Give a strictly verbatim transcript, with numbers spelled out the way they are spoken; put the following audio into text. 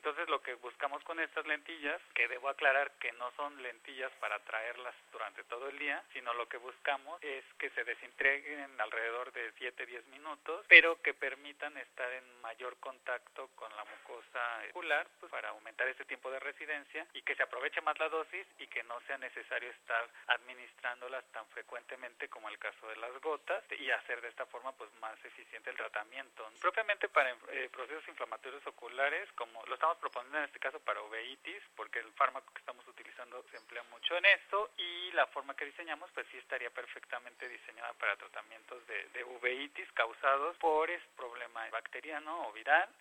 Entonces lo que buscamos con estas lentillas, que debo aclarar que no son lentillas para traerlas durante todo el día, sino lo que buscamos es que se desintegren alrededor de siete a diez minutos, pero que permitan estar en mayor contacto con la mucosa ocular, pues para aumentar este tiempo de residencia y que se aproveche más la dosis y que no sea necesario estar administrándolas tan frecuentemente como el caso de las gotas y hacer de esta forma pues más eficiente el tratamiento. Propiamente para eh, procesos inflamatorios oculares, como lo estamos proponiendo en este caso para uveitis, porque el fármaco que estamos utilizando se emplea mucho en esto, y la forma que diseñamos pues sí estaría perfectamente diseñada para tratamientos de, de uveitis causados por este problema bacteriano o viral,